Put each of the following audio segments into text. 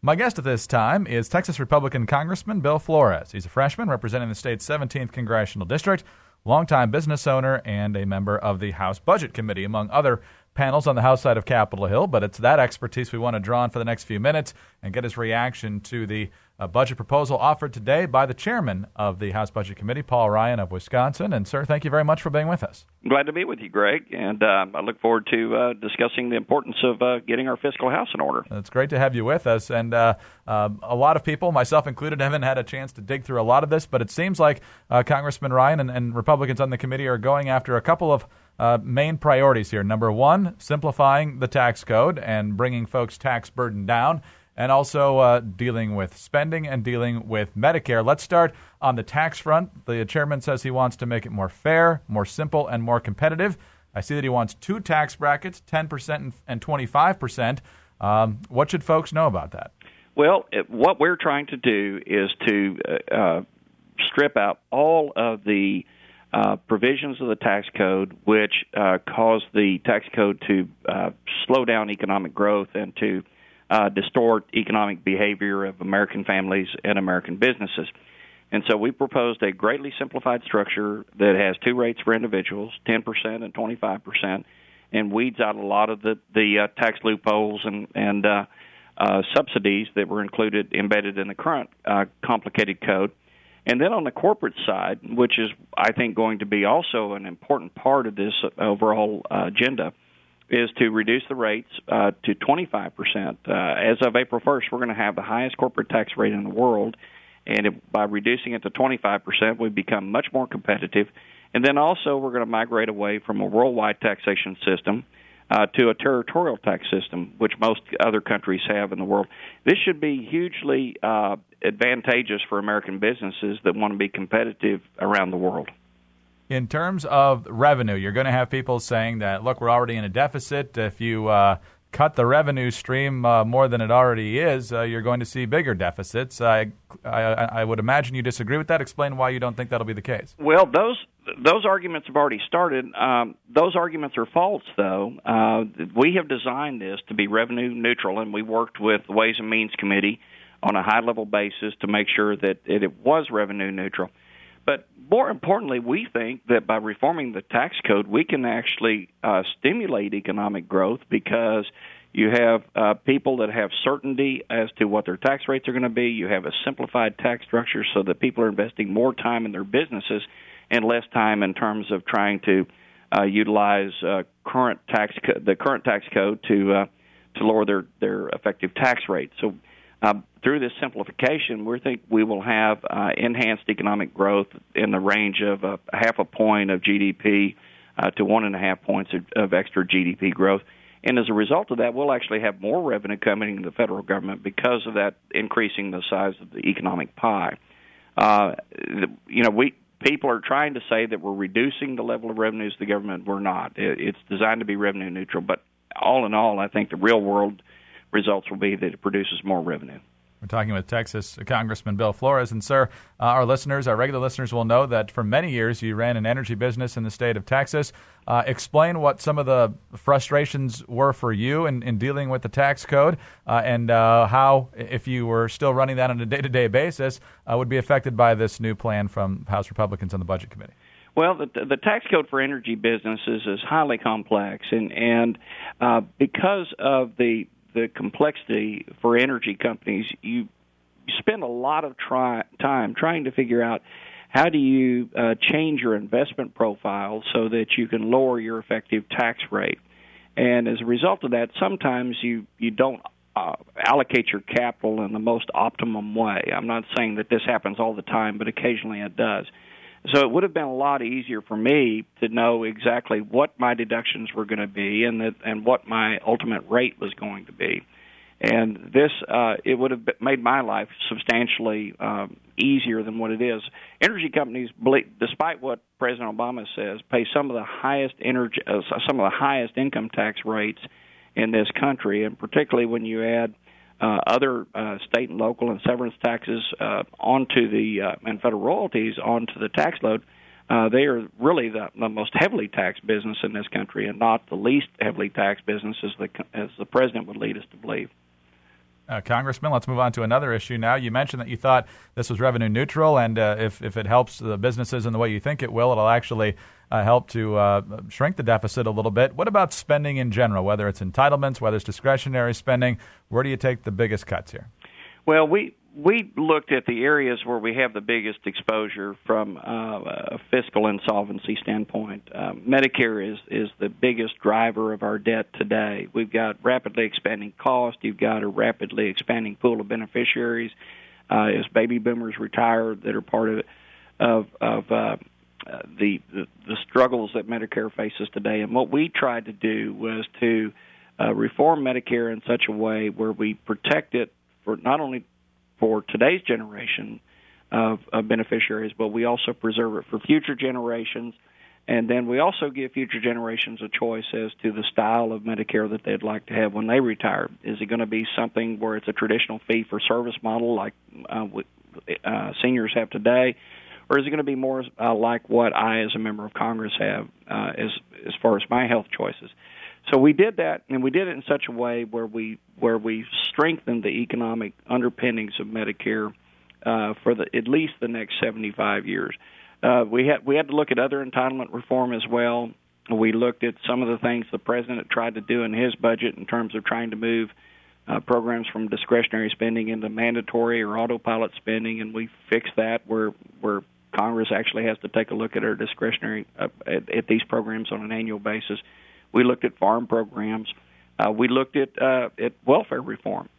My guest at this time is Texas Republican Congressman Bill Flores. He's a freshman representing the state's 17th Congressional District, longtime business owner, and a member of the House Budget Committee, among other panels on the House side of Capitol Hill. But it's that expertise we want to draw on for the next few minutes and get his reaction to the budget proposal offered today by the chairman of the House Budget Committee, Paul Ryan of Wisconsin. And, sir, thank you very much for being with us. Glad to be with you, Greg, and I look forward to discussing the importance of getting our fiscal house in order. It's great to have you with us, and a lot of people, myself included, haven't had a chance to dig through a lot of this, but it seems like Congressman Ryan and Republicans on the committee are going after a couple of main priorities here. Number one, simplifying the tax code and bringing folks' tax burden down, and also dealing with spending and dealing with Medicare. Let's start on the tax front. The chairman says he wants to make it more fair, more simple, and more competitive. I see that he wants two tax brackets, 10% and 25%. What should folks know about that? Well, what we're trying to do is to strip out all of the provisions of the tax code which cause the tax code to slow down economic growth and to distort economic behavior of American families and American businesses. And so we proposed a greatly simplified structure that has two rates for individuals, 10% and 25%, and weeds out a lot of the tax loopholes and subsidies that were embedded in the current complicated code. And then on the corporate side, which is, I think, going to be also an important part of this overall agenda, is to reduce the rates to 25%. As of April 1st, we're going to have the highest corporate tax rate in the world, and by reducing it to 25%, we become much more competitive. And then also we're going to migrate away from a worldwide taxation system to a territorial tax system, which most other countries have in the world. This should be hugely advantageous for American businesses that want to be competitive around the world. In terms of revenue, you're going to have people saying that, look, we're already in a deficit. If you cut the revenue stream more than it already is, you're going to see bigger deficits. I would imagine you disagree with that. Explain why you don't think that'll be the case. Well, those arguments have already started. Those arguments are false, though. We have designed this to be revenue neutral, and we worked with the Ways and Means Committee on a high-level basis to make sure that it was revenue neutral. But more importantly, we think that by reforming the tax code, we can actually stimulate economic growth because you have people that have certainty as to what their tax rates are going to be. You have a simplified tax structure so that people are investing more time in their businesses and less time in terms of trying to utilize the current tax code to lower their effective tax rate. So through this simplification, we think we will have enhanced economic growth in the range of a half a point of GDP to 1.5 points of extra GDP growth. And as a result of that, we'll actually have more revenue coming into the federal government because of that increasing the size of the economic pie. People are trying to say that we're reducing the level of revenues to the government. We're not. It's designed to be revenue neutral. But all in all, I think the real world results will be that it produces more revenue. We're talking with Texas Congressman Bill Flores. And, sir, our regular listeners will know that for many years you ran an energy business in the state of Texas. Explain what some of the frustrations were for you in dealing with the tax code and how, if you were still running that on a day-to-day basis, would be affected by this new plan from House Republicans on the Budget Committee. Well, the tax code for energy businesses is highly complex, and because of the complexity for energy companies, you spend a lot of time trying to figure out how do you change your investment profile so that you can lower your effective tax rate. And as a result of that, sometimes you don't allocate your capital in the most optimum way. I'm not saying that this happens all the time, but occasionally it does. So it would have been a lot easier for me to know exactly what my deductions were going to be and what my ultimate rate was going to be. And this, it would have made my life substantially easier than what it is. Energy companies, despite what President Obama says, pay some of the highest income tax rates in this country, and particularly when you add other state and local and severance taxes onto and federal royalties onto the tax load, they are really the most heavily taxed business in this country, and not the least heavily taxed business as the president would lead us to believe. Congressman, let's move on to another issue now. You mentioned that you thought this was revenue neutral, and if it helps the businesses in the way you think it will, it'll actually help to shrink the deficit a little bit. What about spending in general, whether it's entitlements, whether it's discretionary spending? Where do you take the biggest cuts here? Well, we looked at the areas where we have the biggest exposure from a fiscal insolvency standpoint. Medicare is the biggest driver of our debt today. We've got rapidly expanding cost. You've got a rapidly expanding pool of beneficiaries as baby boomers retire that are part of the struggles that Medicare faces today. And what we tried to do was to reform Medicare in such a way where we protect it for not only for today's generation of beneficiaries, but we also preserve it for future generations. And then we also give future generations a choice as to the style of Medicare that they'd like to have when they retire. Is it going to be something where it's a traditional fee-for-service model like seniors have today, or is it going to be more like what I, as a member of Congress, have as far as my health choices? So we did that, and we did it in such a way where we strengthened the economic underpinnings of Medicare for at least the next 75 years. We had to look at other entitlement reform as well. We looked at some of the things the president tried to do in his budget in terms of trying to move programs from discretionary spending into mandatory or autopilot spending, and we fixed that where Congress actually has to take a look at our discretionary at these programs on an annual basis. We looked at farm programs. We looked at welfare reform.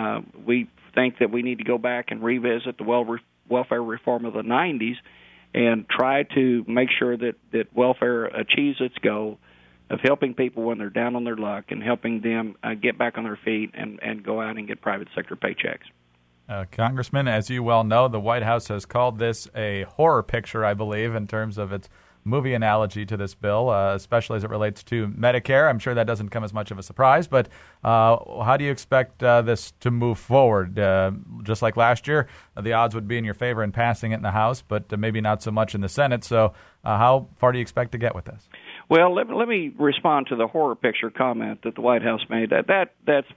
We think that we need to go back and revisit the welfare reform of the 90s and try to make sure that welfare achieves its goal of helping people when they're down on their luck and helping them get back on their feet and go out and get private sector paychecks. Congressman, as you well know, the White House has called this a horror picture, I believe, in terms of its movie analogy to this bill, especially as it relates to Medicare. I'm sure that doesn't come as much of a surprise, but how do you expect this to move forward? Just like last year, the odds would be in your favor in passing it in the House, but maybe not so much in the Senate. So how far do you expect to get with this? Well, let me respond to the horror picture comment that the White House made. That's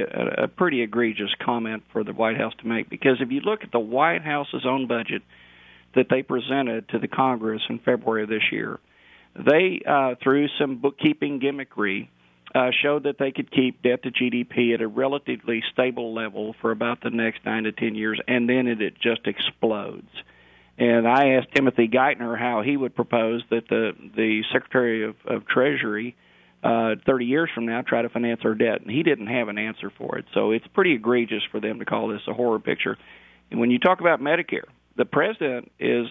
a pretty egregious comment for the White House to make, because if you look at the White House's own budget that they presented to the Congress in February of this year, they, through some bookkeeping gimmickry, showed that they could keep debt to GDP at a relatively stable level for about the next 9 to 10 years, and then it just explodes. And I asked Timothy Geithner how he would propose that the Secretary of Treasury 30 years from now try to finance our debt, and he didn't have an answer for it. So it's pretty egregious for them to call this a horror picture. And when you talk about Medicare, the president is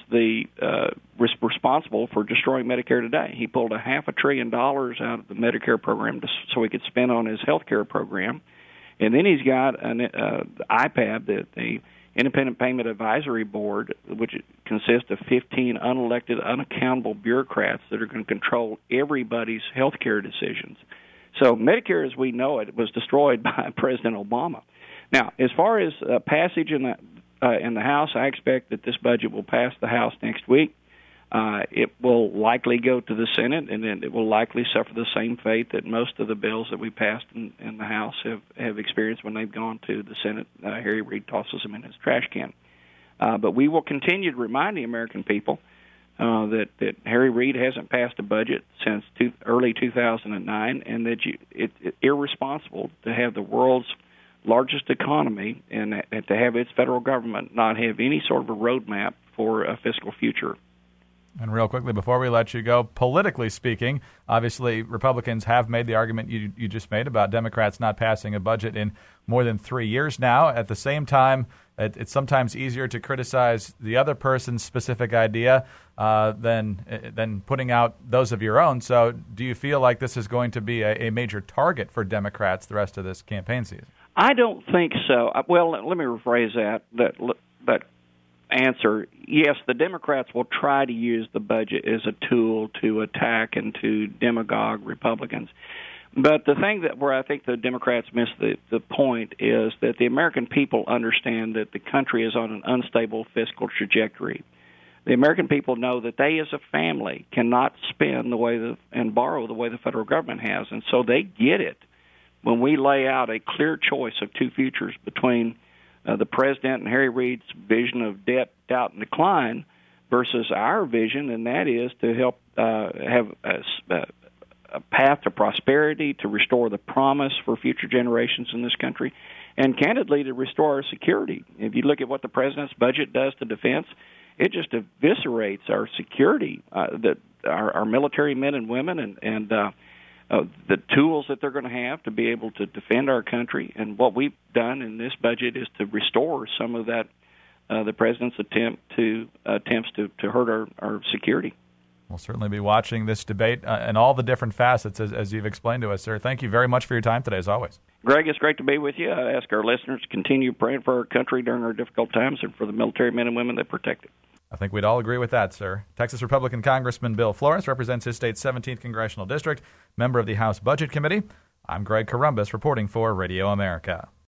responsible for destroying Medicare today. He pulled $500 billion out of the Medicare program so he could spend on his health care program. And then he's got an IPAB, the Independent Payment Advisory Board, which consists of 15 unelected, unaccountable bureaucrats that are going to control everybody's health care decisions. So Medicare, as we know it, was destroyed by President Obama. Now, as far as passage in the House, I expect that this budget will pass the House next week. It will likely go to the Senate, and then it will likely suffer the same fate that most of the bills that we passed in the House have experienced when they've gone to the Senate. Harry Reid tosses them in his trash can. But we will continue to remind the American people that Harry Reid hasn't passed a budget since early 2009, and that it's irresponsible to have the world's largest economy and to have its federal government not have any sort of a roadmap for a fiscal future. And real quickly, before we let you go, politically speaking, obviously Republicans have made the argument you just made about Democrats not passing a budget in more than 3 years now. At the same time, it's sometimes easier to criticize the other person's specific idea than putting out those of your own. So do you feel like this is going to be a major target for Democrats the rest of this campaign season? I don't think so. Well, let me rephrase that answer. Yes, the Democrats will try to use the budget as a tool to attack and to demagogue Republicans. But the thing where I think the Democrats miss the point is that the American people understand that the country is on an unstable fiscal trajectory. The American people know that they as a family cannot spend and borrow the way the federal government has, and so they get it when we lay out a clear choice of two futures between the president and Harry Reid's vision of debt, doubt, and decline versus our vision, and that is to help have a path to prosperity, to restore the promise for future generations in this country, and candidly to restore our security. If you look at what the president's budget does to defense, it just eviscerates our security, our military men and women, and the tools that they're going to have to be able to defend our country. And what we've done in this budget is to restore some of that, the president's attempts to hurt our security. We'll certainly be watching this debate and all the different facets as you've explained to us, sir. Thank you very much for your time today, as always. Greg, it's great to be with you. I ask our listeners to continue praying for our country during our difficult times and for the military men and women that protect it. I think we'd all agree with that, sir. Texas Republican Congressman Bill Flores represents his state's 17th Congressional District, member of the House Budget Committee. I'm Greg Corombos reporting for Radio America.